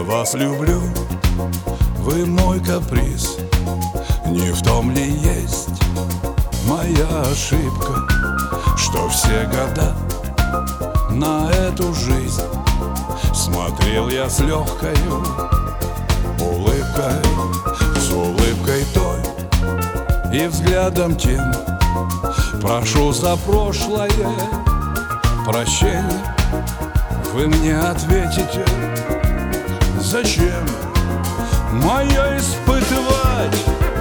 вас люблю, вы мой каприз. Не в том ли есть моя ошибка, что все года на эту жизнь смотрел я с легкою улыбкой, с улыбкой той и взглядом тем. Прошу за прошлое прощения. Вы мне ответите, зачем мое испытывать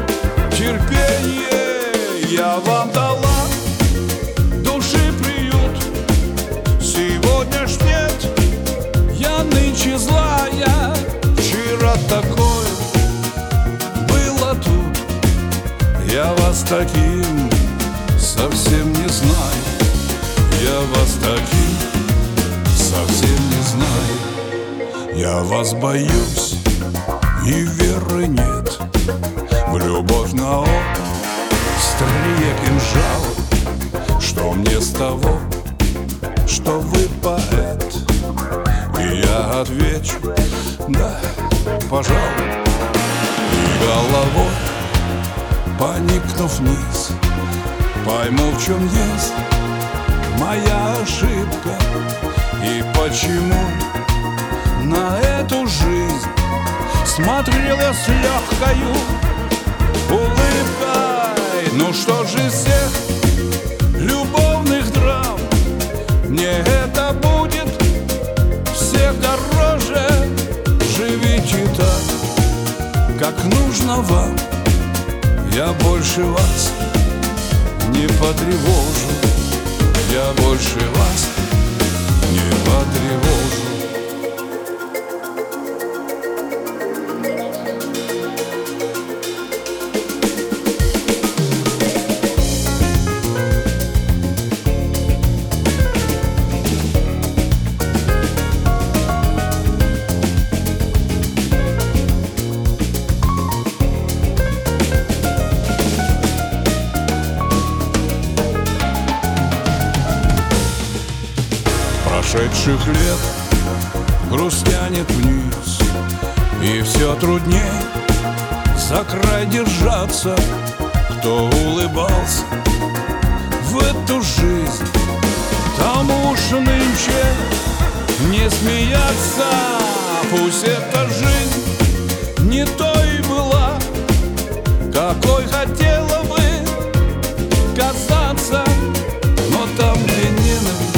терпение? Я вам дала души приют, сегодня ж нет, я нынче злая. Вчера такое было тут, я вас таким совсем не знаю. Я вас таким совсем не знаю. Я вас боюсь, и веры нет в любовь на острие кинжала. Что мне с того, что вы поэт? И я отвечу, да, пожалуй. И головой, поникнув вниз, пойму, в чем есть моя ошибка и почему на эту жизнь смотрел я с легкою улыбкой. Ну что же из всех любовных драм мне это будет всех дороже? Живите так, как нужно вам, я больше вас не потревожу. Я больше вас не потревожу. Прошедших лет грусть тянет вниз, и все трудней за край держаться. Кто улыбался в эту жизнь, тому уж нынче не смеяться. Пусть эта жизнь не той была, какой хотела бы казаться, но там, где ненависть